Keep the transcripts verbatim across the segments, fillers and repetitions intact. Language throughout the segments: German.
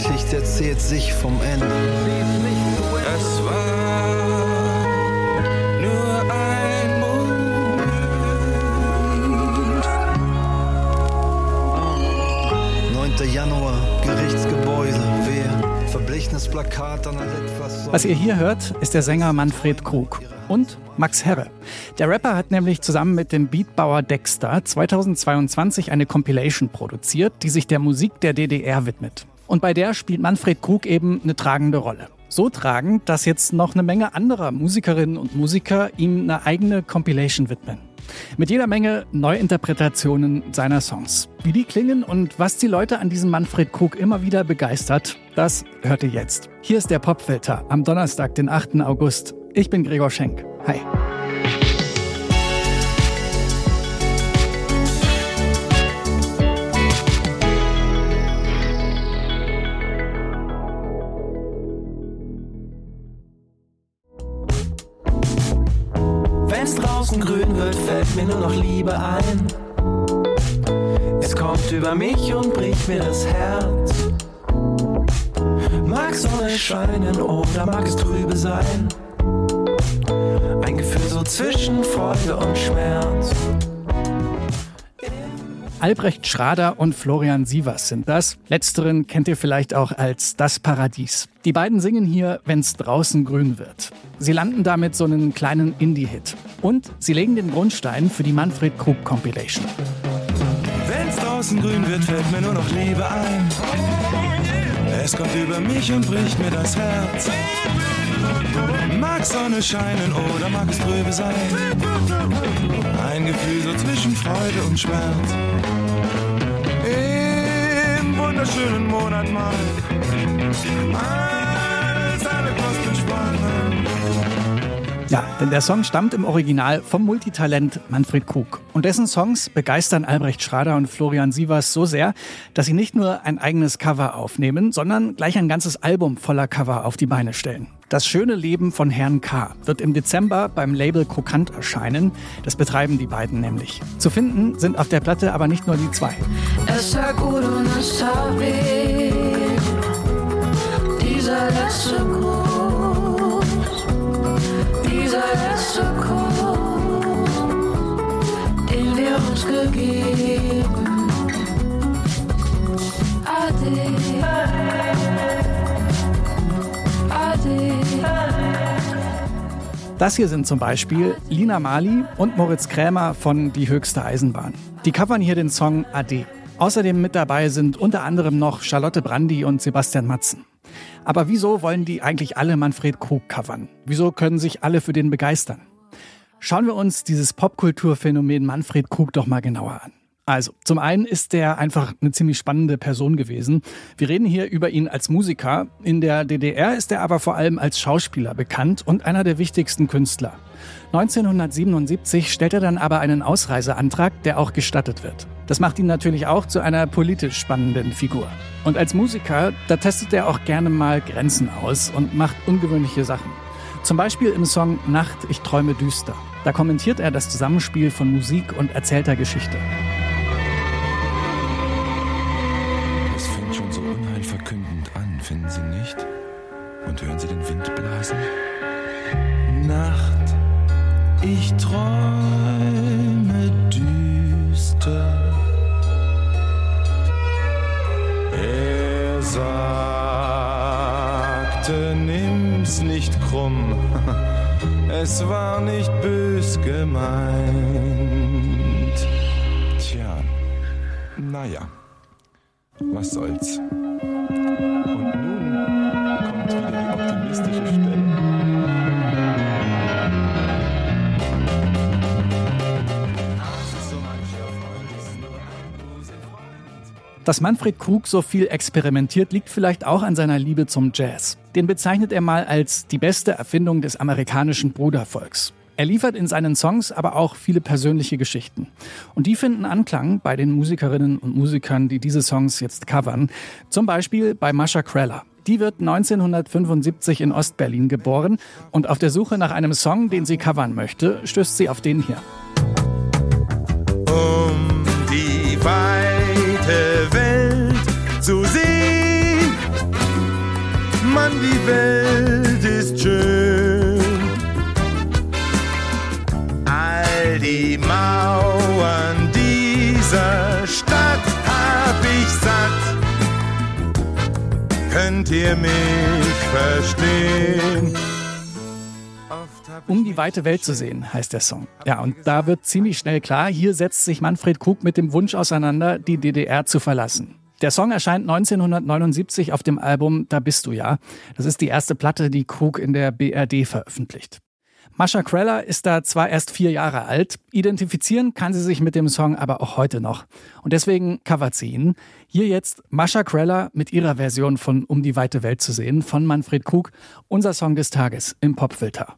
Geschichte erzählt sich vom Ende. Es war nur ein Moment. neunter Januar, Gerichtsgebäude, wer verblichenes Plakat an der Litfaßsäule. Was ihr hier hört, ist der Sänger Manfred Krug und Max Herre. Der Rapper hat nämlich zusammen mit dem Beatbauer Dexter zweitausendzweiundzwanzig eine Compilation produziert, die sich der Musik der D D R widmet. Und bei der spielt Manfred Krug eben eine tragende Rolle. So tragend, dass jetzt noch eine Menge anderer Musikerinnen und Musiker ihm eine eigene Compilation widmen. Mit jeder Menge Neuinterpretationen seiner Songs. Wie die klingen und was die Leute an diesem Manfred Krug immer wieder begeistert, das hört ihr jetzt. Hier ist der Popfilter am Donnerstag, den achten August. Ich bin Gregor Schenk. Hi. Wenn's draußen grün wird, fällt mir nur noch Liebe ein. Es kommt über mich und bricht mir das Herz. Mag Sonne scheinen oder mag es trübe sein. Ein Gefühl so zwischen Freude und Schmerz. Albrecht Schrader und Florian Sievers sind das. Letzteren kennt ihr vielleicht auch als Das Paradies. Die beiden singen hier Wenn's draußen grün wird. Sie landen damit so einen kleinen Indie-Hit. Und sie legen den Grundstein für die Manfred Krug Compilation. Wenn's draußen grün wird, fällt mir nur noch Liebe ein. Es kommt über mich und bricht mir das Herz. Mag Sonne scheinen oder mag es trübe sein. Ein Gefühl so zwischen Freude und Schmerz. Im wunderschönen Monat Mai, als alle Kosten spannen. Ja, denn der Song stammt im Original vom Multitalent Manfred Krug. Und dessen Songs begeistern Albrecht Schrader und Florian Sievers so sehr, dass sie nicht nur ein eigenes Cover aufnehmen, sondern gleich ein ganzes Album voller Cover auf die Beine stellen. Das schöne Leben von Herrn K. wird im Dezember beim Label Krokant erscheinen. Das betreiben die beiden nämlich. Zu finden sind auf der Platte aber nicht nur die zwei. Es sah gut und es sah weh. Dieser letzte Kuss, dieser letzte Kuss, den wir uns gegeben. Ade. Das hier sind zum Beispiel Lina Mali und Moritz Krämer von Die höchste Eisenbahn. Die covern hier den Song Ade. Außerdem mit dabei sind unter anderem noch Charlotte Brandy und Sebastian Matzen. Aber wieso wollen die eigentlich alle Manfred Krug covern? Wieso können sich alle für den begeistern? Schauen wir uns dieses Popkulturphänomen Manfred Krug doch mal genauer an. Also, zum einen ist er einfach eine ziemlich spannende Person gewesen. Wir reden hier über ihn als Musiker. In der D D R ist er aber vor allem als Schauspieler bekannt und einer der wichtigsten Künstler. neunzehnhundertsiebenundsiebzig stellt er dann aber einen Ausreiseantrag, der auch gestattet wird. Das macht ihn natürlich auch zu einer politisch spannenden Figur. Und als Musiker, da testet er auch gerne mal Grenzen aus und macht ungewöhnliche Sachen. Zum Beispiel im Song Nacht, ich träume düster. Da kommentiert er das Zusammenspiel von Musik und erzählter Geschichte. Es fängt schon so unheilverkündend an, finden Sie nicht? Und hören Sie den Wind blasen? Nacht, ich träume düster. Er sagte, nimm's nicht krumm, es war nicht bös gemeint. Tja, naja, was soll's. Und nun kommt wieder die optimistische Stelle. Dass Manfred Krug so viel experimentiert, liegt vielleicht auch an seiner Liebe zum Jazz. Den bezeichnet er mal als die beste Erfindung des amerikanischen Brudervolks. Er liefert in seinen Songs aber auch viele persönliche Geschichten. Und die finden Anklang bei den Musikerinnen und Musikern, die diese Songs jetzt covern. Zum Beispiel bei Mascha Kreller. Die wird neunzehnhundertfünfundsiebzig in Ostberlin geboren und auf der Suche nach einem Song, den sie covern möchte, stößt sie auf den hier. Um die weite Welt zu sehen, die Welt ist schön. All die Mauern dieser Stadt hab ich satt. Könnt ihr mich verstehen? Um die weite Welt zu sehen, heißt der Song. Ja, und da wird ziemlich schnell klar, hier setzt sich Manfred Krug mit dem Wunsch auseinander, die D D R zu verlassen. Der Song erscheint neunzehnhundertneunundsiebzig auf dem Album Da bist du ja. Das ist die erste Platte, die Krug in der B R D veröffentlicht. Mascha Kreller ist da zwar erst vier Jahre alt, identifizieren kann sie sich mit dem Song aber auch heute noch. Und deswegen covert sie ihn. Hier jetzt Mascha Kreller mit ihrer Version von Um die weite Welt zu sehen, von Manfred Krug, unser Song des Tages im Popfilter.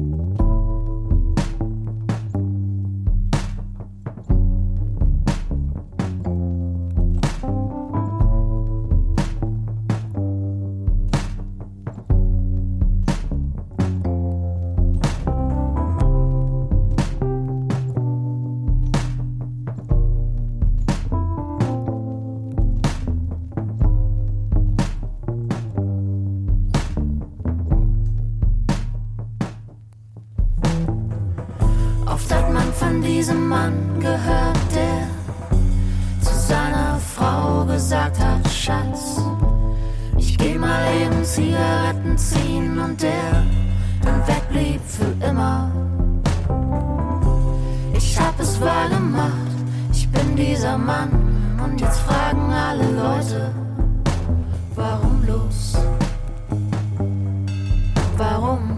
Oft hat man von diesem Mann gehört, der zu seiner Frau gesagt hat, Schatz, ich geh mal eben Zigaretten ziehen, und der dann wegblieb für immer. Ich hab es wahr gemacht, ich bin dieser Mann, und jetzt fragen alle Leute, warum bloß? Warum?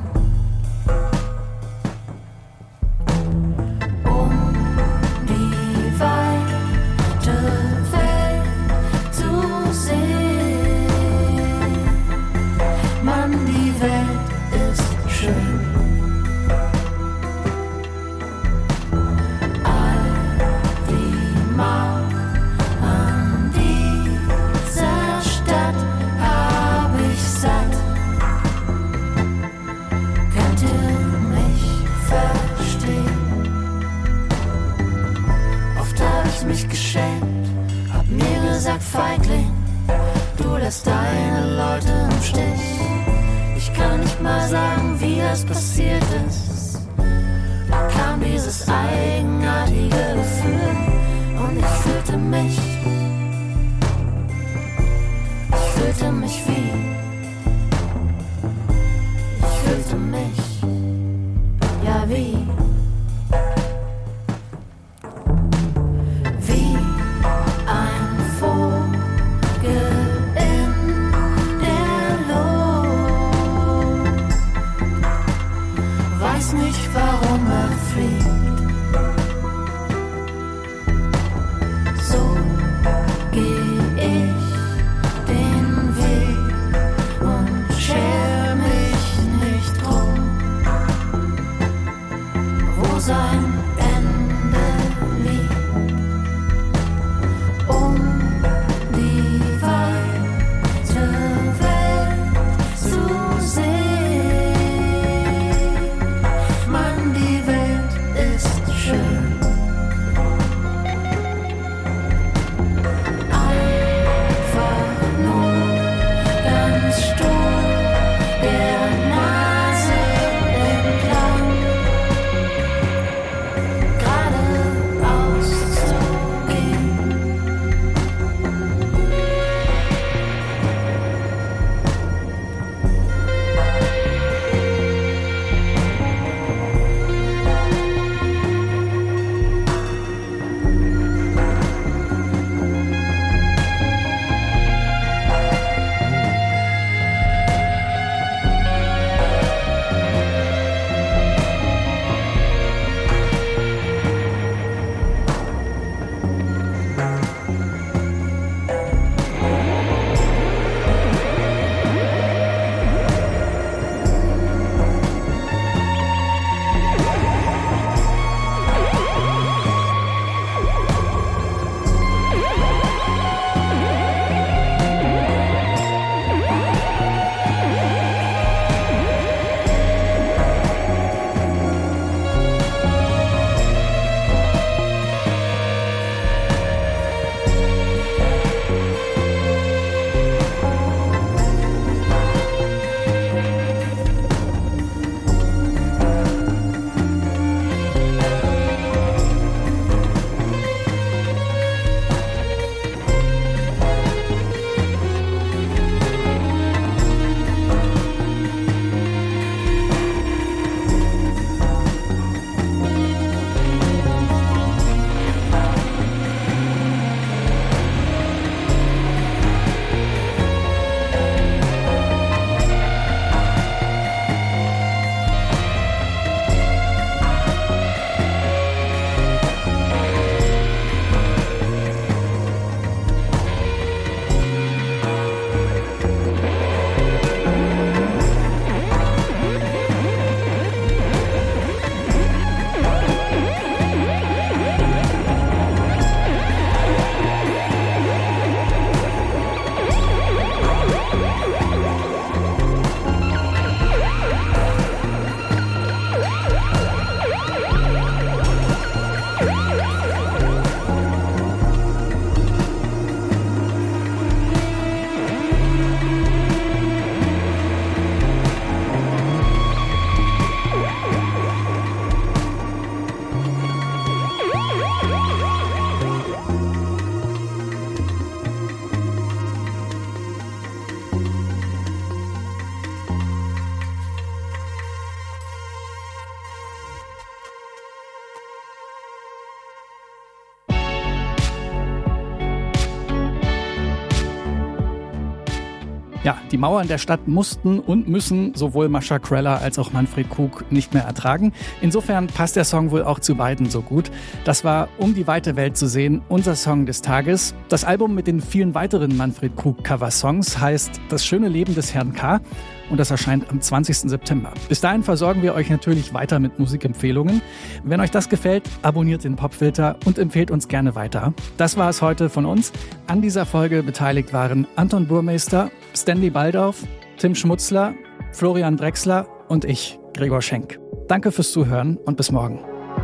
Mich geschämt, hab mir gesagt, Feigling, du lässt deine Leute im Stich. Ich kann nicht mal sagen, wie das passiert ist. Da kam dieses eigenartige Gefühl und ich fühlte mich, ich fühlte mich wie, ich fühlte mich, ja wie. Weiß nicht, warum er fliegt. So geh ich den Weg. Ja, die Mauern der Stadt mussten und müssen sowohl Mascha Kreller als auch Manfred Krug nicht mehr ertragen. Insofern passt der Song wohl auch zu beiden so gut. Das war Um die weite Welt zu sehen, unser Song des Tages. Das Album mit den vielen weiteren Manfred Krug Coversongs heißt Das schöne Leben des Herrn K. und das erscheint am zwanzigsten September. Bis dahin versorgen wir euch natürlich weiter mit Musikempfehlungen. Wenn euch das gefällt, abonniert den Popfilter und empfehlt uns gerne weiter. Das war es heute von uns. An dieser Folge beteiligt waren Anton Burmeister, Stanley Baldorf, Tim Schmutzler, Florian Drexler und ich, Gregor Schenk. Danke fürs Zuhören und bis morgen.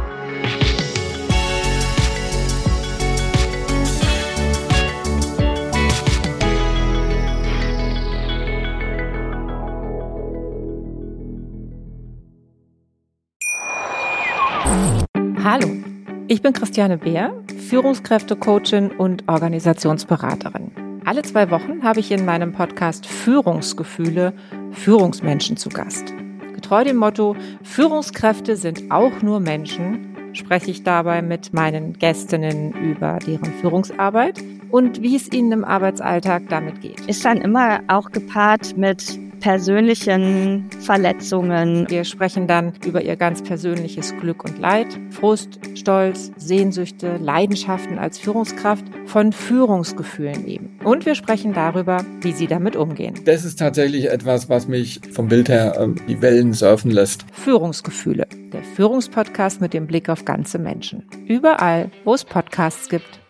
Hallo, ich bin Christiane Beer, Führungskräftecoachin und Organisationsberaterin. Alle zwei Wochen habe ich in meinem Podcast Führungsgefühle Führungsmenschen zu Gast. Getreu dem Motto Führungskräfte sind auch nur Menschen, spreche ich dabei mit meinen Gästinnen über deren Führungsarbeit und wie es ihnen im Arbeitsalltag damit geht. Ist dann immer auch gepaart mit persönlichen Verletzungen. Wir sprechen dann über ihr ganz persönliches Glück und Leid, Frust, Stolz, Sehnsüchte, Leidenschaften als Führungskraft, von Führungsgefühlen eben. Und wir sprechen darüber, wie sie damit umgehen. Das ist tatsächlich etwas, was mich vom Bild her äh, die Wellen surfen lässt. Führungsgefühle, der Führungspodcast mit dem Blick auf ganze Menschen. Überall, wo es Podcasts gibt.